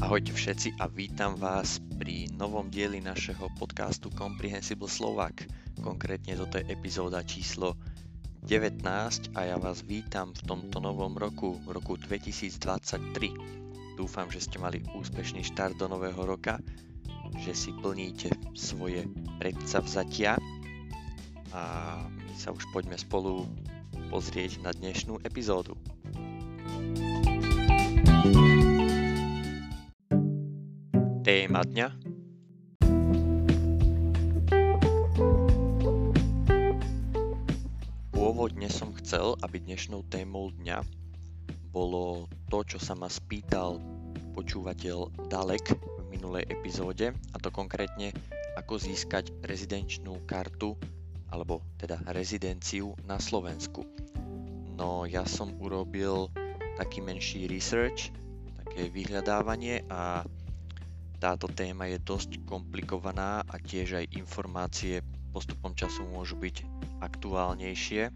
Ahojte všetci a vítam vás pri novom dieli našeho podcastu Comprehensible Slovak. Konkrétne toto je epizóda číslo 19 a ja vás vítam v tomto novom roku, v roku 2023. Dúfam, že ste mali úspešný štart do nového roka, že si plníte svoje predsavzatia a my sa už poďme spolu pozrieť na dnešnú epizódu. Téma dňa. Pôvodne som chcel, aby dnešnou témou dňa bolo to, čo sa ma spýtal počúvateľ Dalek v minulej epizóde, a to konkrétne ako získať rezidenčnú kartu alebo teda rezidenciu na Slovensku. No ja som urobil taký menší research, také vyhľadávanie a táto téma je dosť komplikovaná a tiež aj informácie postupom času môžu byť aktuálnejšie.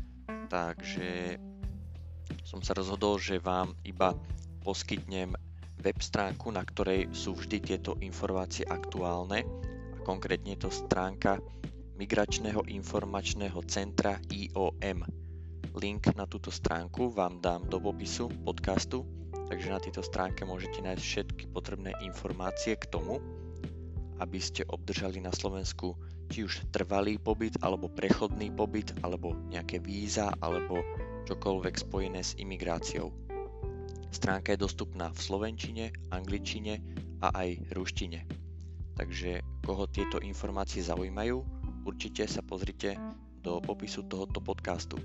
Takže som sa rozhodol, že vám iba poskytnem web stránku, na ktorej sú vždy tieto informácie aktuálne. A konkrétne je to stránka Migračného informačného centra IOM. Link na túto stránku vám dám do popisu podcastu. Takže na tejto stránke môžete nájsť všetky potrebné informácie k tomu, aby ste obdržali na Slovensku či už trvalý pobyt, alebo prechodný pobyt, alebo nejaké víza, alebo čokoľvek spojené s imigráciou. Stránka je dostupná v slovenčine, angličtine a aj ruštine. Takže koho tieto informácie zaujímajú, určite sa pozrite do popisu tohoto podcastu.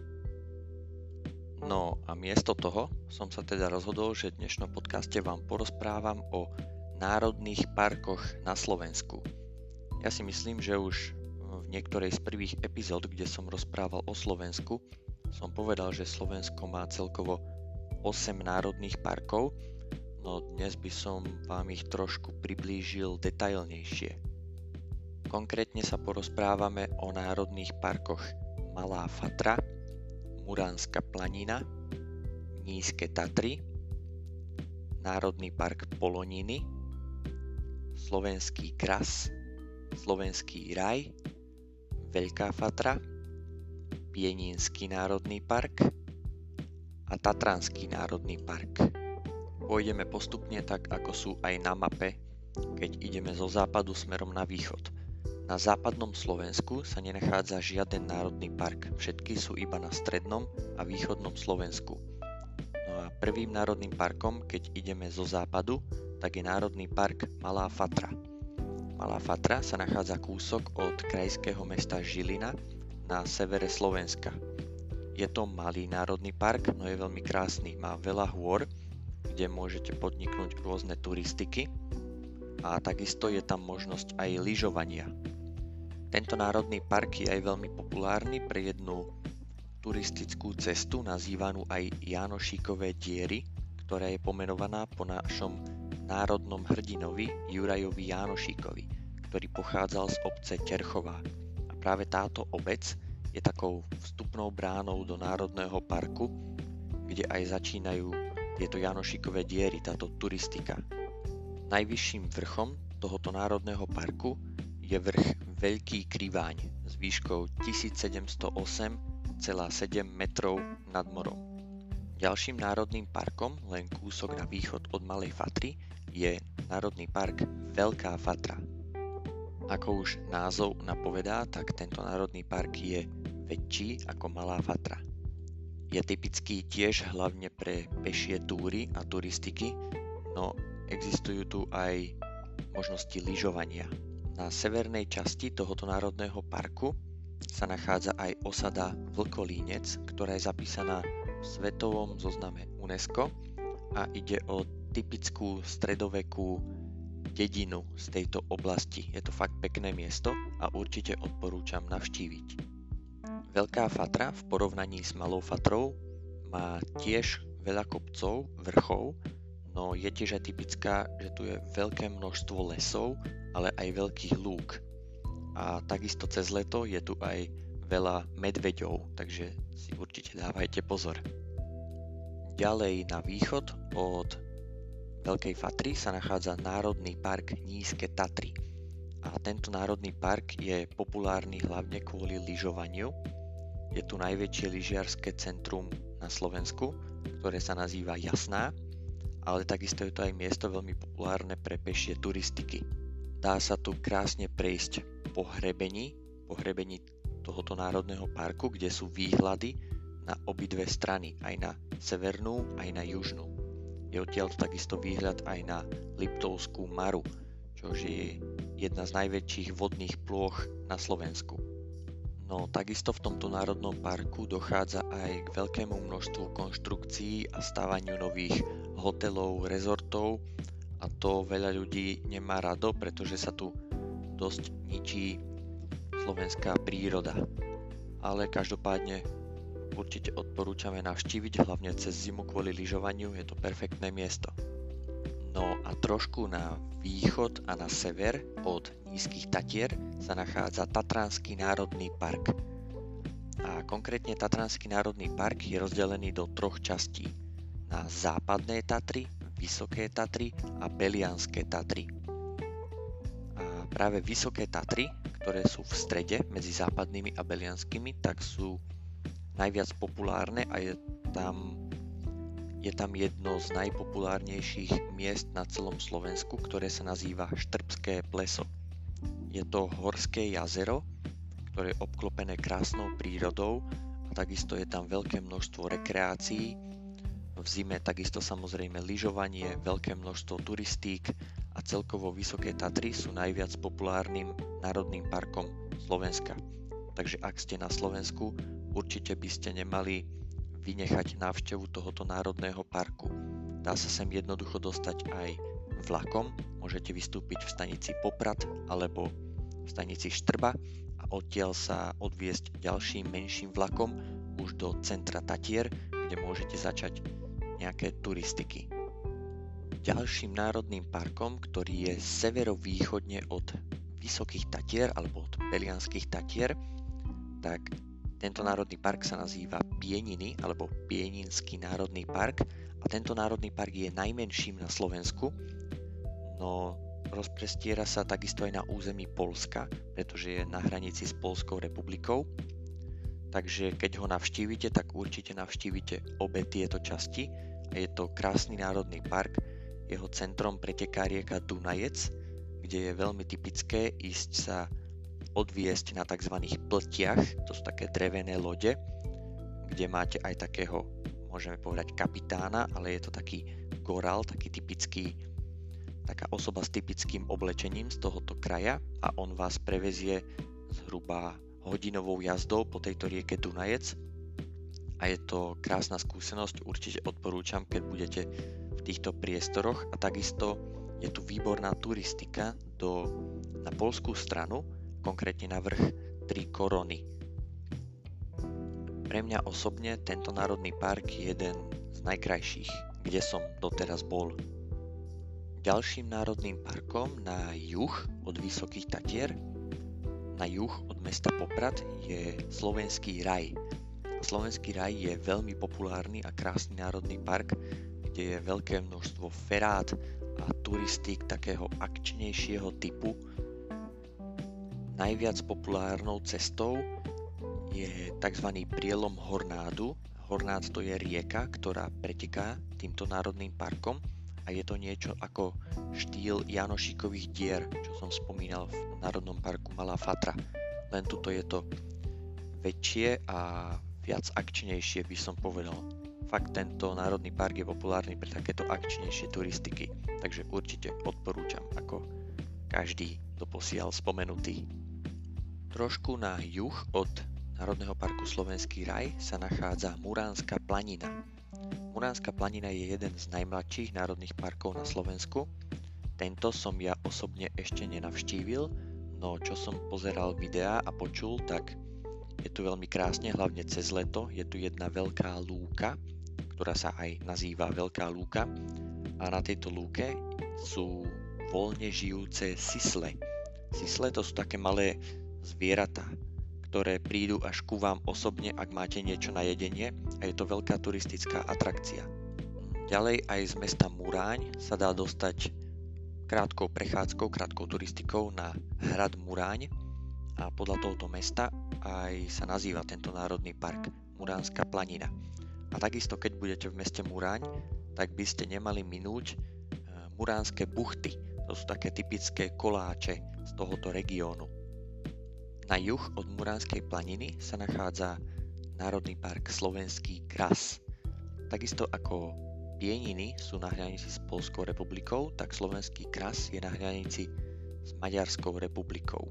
No a miesto toho som sa teda rozhodol, že v dnešnom podcaste vám porozprávam o národných parkoch na Slovensku. Ja si myslím, že už v niektorej z prvých epizód, kde som rozprával o Slovensku, som povedal, že Slovensko má celkovo 8 národných parkov, no dnes by som vám ich trošku priblížil detailnejšie. Konkrétne sa porozprávame o národných parkoch Malá Fatra, Muránska planina, Nízke Tatry, Národný park Poloniny, Slovenský kras, Slovenský raj, Veľká Fatra, Pieninský národný park a Tatranský národný park. Pôjdeme postupne tak, ako sú aj na mape, keď ideme zo západu smerom na východ. Na západnom Slovensku sa nenachádza žiaden národný park, všetky sú iba na strednom a východnom Slovensku. No a prvým národným parkom, keď ideme zo západu, tak je Národný park Malá Fatra. Malá Fatra sa nachádza kúsok od krajského mesta Žilina na severe Slovenska. Je to malý národný park, no je veľmi krásny, má veľa hôr, kde môžete podniknúť rôzne turistiky a takisto je tam možnosť aj lyžovania. Tento národný park je aj veľmi populárny pre jednu turistickú cestu nazývanú aj Jánošíkove diery, ktorá je pomenovaná po našom národnom hrdinovi Jurajovi Jánošíkovi, ktorý pochádzal z obce Terchová. A práve táto obec je takou vstupnou bránou do národného parku, kde aj začínajú tieto Jánošíkove diery, táto turistika. Najvyšším vrchom tohoto národného parku je vrch Veľký Kriváň s výškou 1708,7 metrov nad morom. Ďalším národným parkom, len kúsok na východ od Malej Fatry, je Národný park Veľká Fatra. Ako už názov napovedá, tak tento národný park je väčší ako Malá Fatra. Je typický tiež hlavne pre pešie túry a turistiky, no existujú tu aj možnosti lyžovania. Na severnej časti tohoto národného parku sa nachádza aj osada Vlkolínec, ktorá je zapísaná v svetovom zozname UNESCO a ide o typickú stredovekú dedinu z tejto oblasti. Je to fakt pekné miesto a určite odporúčam navštíviť. Veľká Fatra v porovnaní s Malou Fatrou má tiež veľa kopcov, vrchov, no je tiež aj typická, že tu je veľké množstvo lesov, ale aj veľkých lúk. A takisto cez leto je tu aj veľa medveďov, takže si určite dávajte pozor. Ďalej na východ od Veľkej Fatry sa nachádza Národný park Nízke Tatry. A tento národný park je populárny hlavne kvôli lyžovaniu. Je tu najväčšie lyžiarske centrum na Slovensku, ktoré sa nazýva Jasná, ale takisto je to aj miesto veľmi populárne pre pešie turistiky. Dá sa tu krásne prejsť po hrebení tohoto národného parku, kde sú výhľady na obidve strany, aj na severnú, aj na južnú. Je odtiaľ takisto výhľad aj na Liptovskú Maru, čo je jedna z najväčších vodných plôch na Slovensku. No takisto v tomto národnom parku dochádza aj k veľkému množstvu konštrukcií a stavaniu nových hotelov, rezortov a to veľa ľudí nemá rado, pretože sa tu dosť ničí slovenská príroda. Ale každopádne určite odporúčame navštíviť, hlavne cez zimu kvôli lyžovaniu, je to perfektné miesto. No a trošku na východ a na sever od Nízkych Tatier sa nachádza Tatranský národný park. A konkrétne Tatranský národný park je rozdelený do troch častí. Na západné Tatry, Vysoké Tatry a Belianské Tatry. A práve Vysoké Tatry, ktoré sú v strede medzi západnými a belianskými, tak sú najviac populárne a je tam jedno z najpopulárnejších miest na celom Slovensku, ktoré sa nazýva Štrbské pleso. Je to horské jazero, ktoré je obklopené krásnou prírodou a takisto je tam veľké množstvo rekreácií. V zime takisto samozrejme lyžovanie, veľké množstvo turistík a celkovo Vysoké Tatry sú najviac populárnym národným parkom Slovenska. Takže ak ste na Slovensku, určite by ste nemali vynechať návštevu tohoto národného parku. Dá sa sem jednoducho dostať aj vlakom, môžete vystúpiť v stanici Poprad alebo v stanici Štrba a odtiaľ sa odviesť ďalším menším vlakom už do centra Tatier, kde môžete začať nejaké turistiky. Ďalším národným parkom, ktorý je severovýchodne od Vysokých Tatier alebo od Belianských Tatier, tak tento národný park sa nazýva Pieniny alebo Pieninský národný park a tento národný park je najmenším na Slovensku, no rozprestiera sa takisto aj na území Poľska, pretože je na hranici s Poľskou republikou. Takže keď ho navštívite, tak určite navštívite obe tieto časti. Je to krásny národný park, jeho centrom preteká rieka Dunajec, kde je veľmi typické ísť sa odviesť na tzv. Pltiach, to sú také drevené lode, kde máte aj takého, môžeme povedať kapitána, ale je to taký gorál, taký typický, taká osoba s typickým oblečením z tohoto kraja a on vás prevezie zhruba hodinovou jazdou po tejto rieke Dunajec a je to krásna skúsenosť, určite odporúčam, keď budete v týchto priestoroch a takisto je tu výborná turistika na poľskú stranu, konkrétne na vrch Tri Korony. Pre mňa osobne tento národný park je jeden z najkrajších, kde som doteraz bol. Ďalším národným parkom na juh od Vysokých Tatier, na juh od mesta Poprad, je Slovenský raj. Slovenský raj je veľmi populárny a krásny národný park, kde je veľké množstvo ferát a turistík takého akčnejšieho typu. Najviac populárnou cestou je tzv. Prielom Hornádu. Hornád to je rieka, ktorá preteká týmto národným parkom a je to niečo ako štýl Janošikových dier, čo som spomínal v národnom parku Malá Fatra. Len tuto je to väčšie a viac akčnejšie, by som povedal. Fakt tento národný park je populárny pre takéto akčnejšie turistiky, takže určite odporúčam ako každý doposiaľ spomenutý. Trošku na juh od Národného parku Slovenský raj sa nachádza Muránska planina. Muránska planina je jeden z najmladších národných parkov na Slovensku. Tento som ja osobne ešte nenavštívil, no čo som pozeral videá a počul, tak je tu veľmi krásne, hlavne cez leto. Je tu jedna veľká lúka, ktorá sa aj nazýva Veľká lúka a na tejto lúke sú voľne žijúce sisle. Sisle to sú také malé zvieratá, ktoré prídu až ku vám osobne, ak máte niečo na jedenie a je to veľká turistická atrakcia. Ďalej aj z mesta Muráň sa dá dostať krátkou prechádzkou, krátkou turistikou na hrad Muráň a podľa tohoto mesta aj sa nazýva tento národný park Muránska planina. A takisto keď budete v meste Muráň, tak by ste nemali minúť Muránske buchty. To sú také typické koláče z tohoto regiónu. Na juh od Muránskej planiny sa nachádza Národný park Slovenský Kras. Takisto ako Pieniny sú na hranici s Poľskou republikou, tak Slovenský Kras je na hranici s Maďarskou republikou.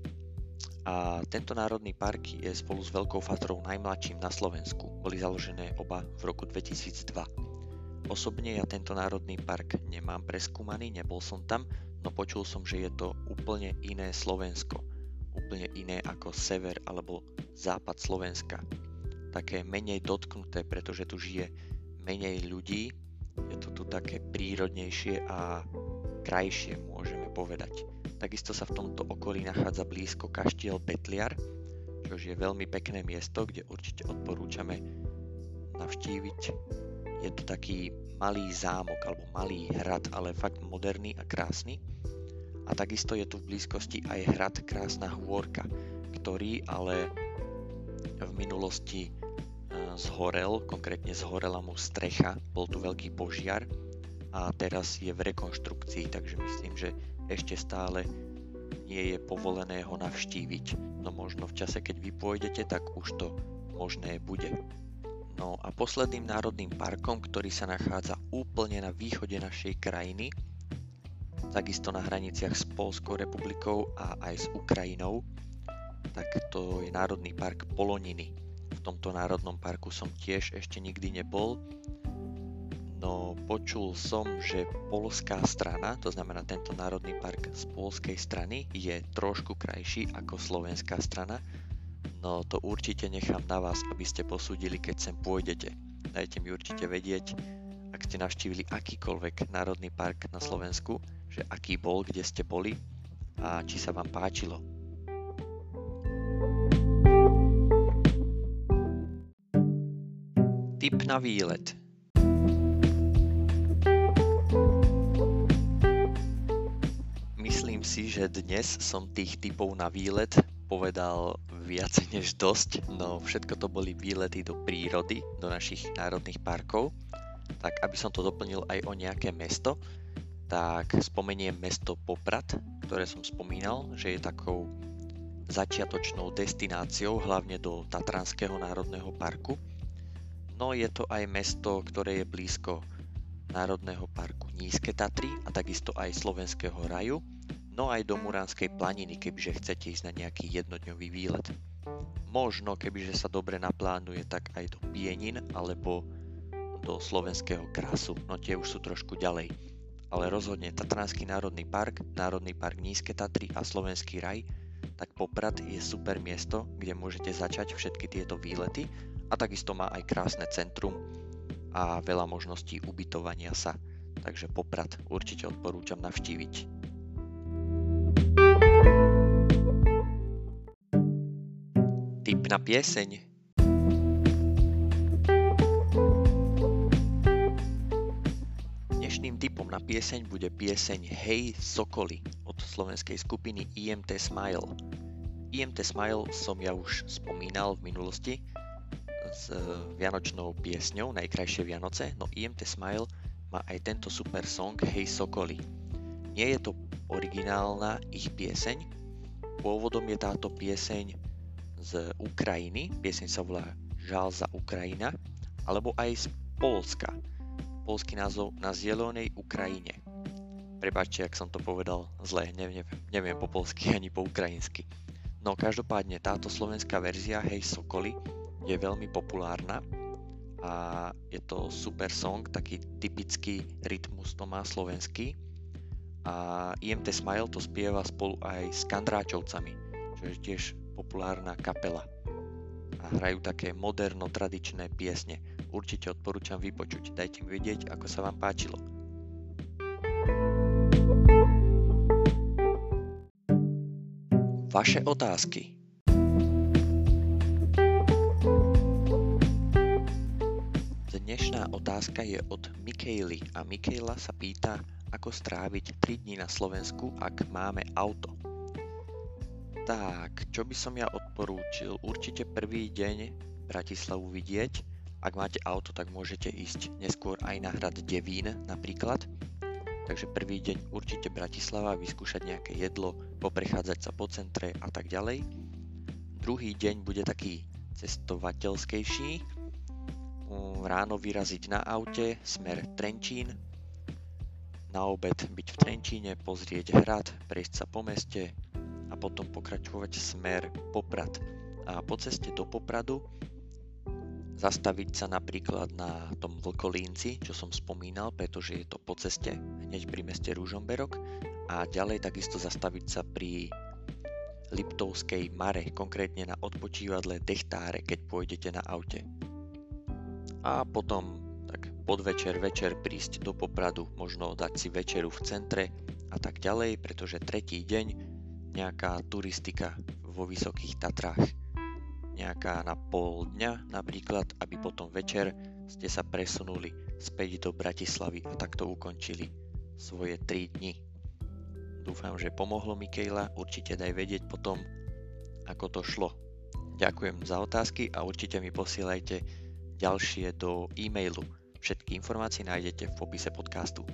A tento národný park je spolu s Veľkou Fatrou najmladším na Slovensku. Boli založené oba v roku 2002. Osobne ja tento národný park nemám preskúmaný, nebol som tam, no počul som, že je to úplne iné Slovensko. Úplne iné ako sever alebo západ Slovenska. Také menej dotknuté, pretože tu žije menej ľudí, je to tu také prírodnejšie a krajšie, môžeme povedať. Takisto sa v tomto okolí nachádza blízko kaštiel Petliar, čo je veľmi pekné miesto, kde určite odporúčame navštíviť. Je to taký malý zámok alebo malý hrad, ale fakt moderný a krásny. A takisto je tu v blízkosti aj hrad Krásna Hôrka, ktorý ale v minulosti zhorel, konkrétne zhorela mu strecha, bol tu veľký požiar a teraz je v rekonštrukcii, takže myslím, že ešte stále nie je povolené ho navštíviť. No možno v čase, keď vy pôjdete, tak už to možné bude. No a posledným národným parkom, ktorý sa nachádza úplne na východe našej krajiny, takisto na hraniciach s Poľskou republikou a aj s Ukrajinou, tak to je Národný park Poloniny. V tomto národnom parku som tiež ešte nikdy nebol, no počul som, že poľská strana, to znamená tento národný park z poľskej strany, je trošku krajší ako slovenská strana, no to určite nechám na vás, aby ste posúdili, keď sem pôjdete. Dajte mi určite vedieť, ak ste navštívili akýkoľvek národný park na Slovensku, že aký bol, kde ste boli a či sa vám páčilo. Tip na výlet. Myslím si, že dnes som tých tipov na výlet povedal viac než dosť, no všetko to boli výlety do prírody, do našich národných parkov. Tak aby som to doplnil aj o nejaké mesto, tak spomeniem mesto Poprad, ktoré som spomínal, že je takou začiatočnou destináciou hlavne do Tatranského národného parku. No je to aj mesto, ktoré je blízko Národného parku Nízke Tatry a takisto aj Slovenského raju, no aj do Muránskej planiny, kebyže chcete ísť na nejaký jednodňový výlet. Možno, kebyže sa dobre naplánuje, tak aj do Pienin alebo do Slovenského Krasu, no tie už sú trošku ďalej. Ale rozhodne Tatranský národný park Nízke Tatry a Slovenský raj, tak Poprad je super miesto, kde môžete začať všetky tieto výlety a takisto má aj krásne centrum a veľa možností ubytovania sa. Takže Poprad určite odporúčam navštíviť. Tip na pieseň. Dnešným tipom na pieseň bude pieseň Hej Sokoli od slovenskej skupiny IMT Smile. IMT Smile som ja už spomínal v minulosti s vianočnou piesňou Najkrajšie Vianoce, no IMT Smile má aj tento super song Hej Sokoli. Nie je to originálna ich pieseň, pôvodom je táto pieseň z Ukrajiny, pieseň sa volá Žal za Ukrajina, alebo aj z Poľska. Poľský názov Na zelenej Ukrajine. Prepáčte, ak som to povedal zle, neviem po poľsky ani po ukrajinsky. No každopádne táto slovenská verzia Hej Sokoli je veľmi populárna a je to super song, taký typický rytmus to má slovenský a IMT Smile to spieva spolu aj s Kandráčovcami, čo je tiež populárna kapela a hrajú také moderno tradičné piesne. Určite odporúčam vypočuť, dajte mi vedieť, ako sa vám páčilo. Vaše otázky. Dnešná otázka je od Mikejly a Mikejla sa pýta, ako stráviť 3 dní na Slovensku, ak máme auto. Tak, čo by som ja odporúčil? Určite prvý deň Bratislavu vidieť. Ak máte auto, tak môžete ísť neskôr aj na hrad Devín napríklad. Takže prvý deň určite Bratislava, vyskúšať nejaké jedlo, poprechádzať sa po centre a tak ďalej. Druhý deň bude taký cestovateľskejší. Ráno vyraziť na aute, smer Trenčín. Na obed byť v Trenčíne, pozrieť hrad, prejsť sa po meste a potom pokračovať smer Poprad. A po ceste do Popradu zastaviť sa napríklad na tom Vlkolínci, čo som spomínal, pretože je to po ceste hneď pri meste Ružomberok, a ďalej takisto zastaviť sa pri Liptovskej Mare, konkrétne na odpočívadle Dechtáre, keď pôjdete na aute. A potom tak podvečer, večer prísť do Popradu, možno dať si večeru v centre a tak ďalej, pretože tretí deň nejaká turistika vo Vysokých Tatrách, nejaká na pol dňa napríklad, aby potom večer ste sa presunuli späť do Bratislavy a takto ukončili svoje 3 dni. Dúfam, že pomohlo, Mikejla, určite daj vedieť potom, ako to šlo. Ďakujem za otázky a určite mi posielajte ďalšie do e-mailu. Všetky informácie nájdete v popise podcastu.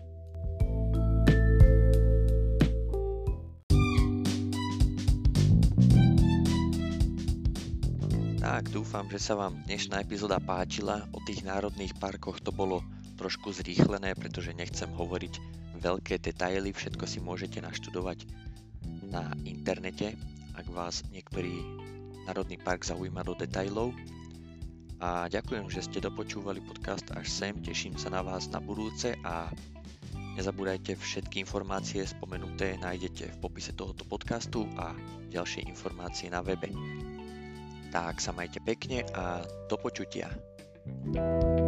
Tak, dúfam, že sa vám dnešná epizóda páčila. O tých národných parkoch to bolo trošku zrýchlené, pretože nechcem hovoriť veľké detaily. Všetko si môžete naštudovať na internete, ak vás niektorý národný park zaujíma do detailov. A ďakujem, že ste dopočúvali podcast až sem, teším sa na vás na budúce a nezabúdajte, všetky informácie spomenuté nájdete v popise tohoto podcastu a ďalšie informácie na webe. Tak sa majte pekne a do počutia.